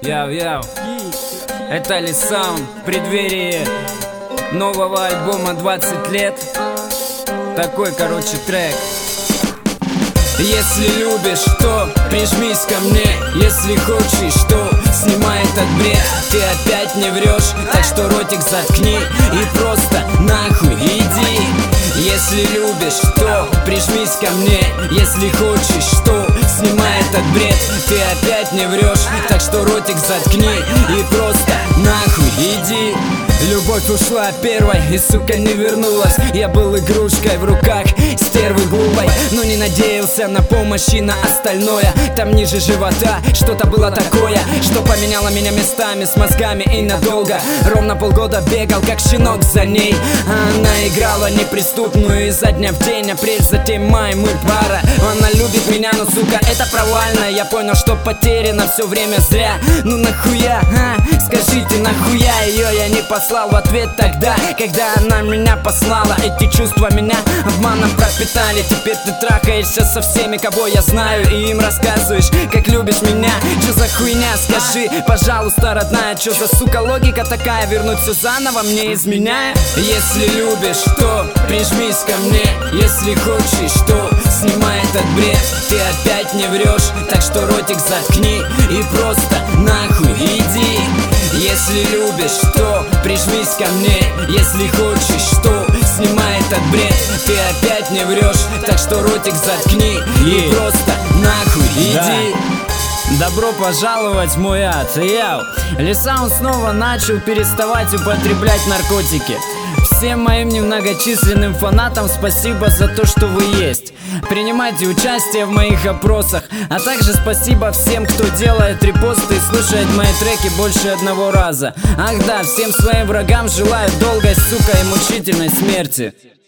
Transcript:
Яу-яу. Это Лисаун в преддверии нового альбома 20 лет. Такой, короче, трек. Если любишь, то прижмись ко мне. Если хочешь, то снимай этот бред. Ты опять не врешь, так что ротик заткни и просто нахуй иди. Если любишь, то прижмись ко мне. Если хочешь, то снимай этот бред. Ты опять не врешь, так что ротик заткни и просто нахуй иди. Любовь ушла первой и, сука, не вернулась. Я был игрушкой в руках стервы глупой, но не надеялся на помощь и на остальное. Там ниже живота что-то было такое, что поменяло меня местами с мозгами и надолго. Ровно полгода бегал, как щенок за ней, а она играла неприступную изо дня в день. Апрель, затем май, мы пара. Она любит меня, но, сука, это провально. Я понял, что потеряно все время зря. Ну нахуя, а? Скажите, нахуя ее я не послал в ответ тогда, когда она меня послала? Эти чувства меня обманом пропитали. Теперь ты трахаешься со всеми, кого я знаю, и им рассказываешь, как любишь меня. Чё за хуйня, скажи, пожалуйста, родная. Чё за, сука, логика такая, вернуть все заново, мне изменяя? Если любишь, то прижмись ко мне. Если хочешь, то снимай этот бред. Ты опять не врешь, так что ротик заткни и просто нахуй иди. Если любишь, то прижмись ко мне. Если хочешь, то снимай этот бред. Ты опять не врешь, так что ротик заткни и просто нахуй иди. Добро пожаловать в мой ад. Яу. Лисаун снова начал переставать употреблять наркотики. Всем моим немногочисленным фанатам спасибо за то, что вы есть. Принимайте участие в моих опросах. А также спасибо всем, кто делает репосты и слушает мои треки больше одного раза. Ах да, всем своим врагам желаю долгой, сука, и мучительной смерти.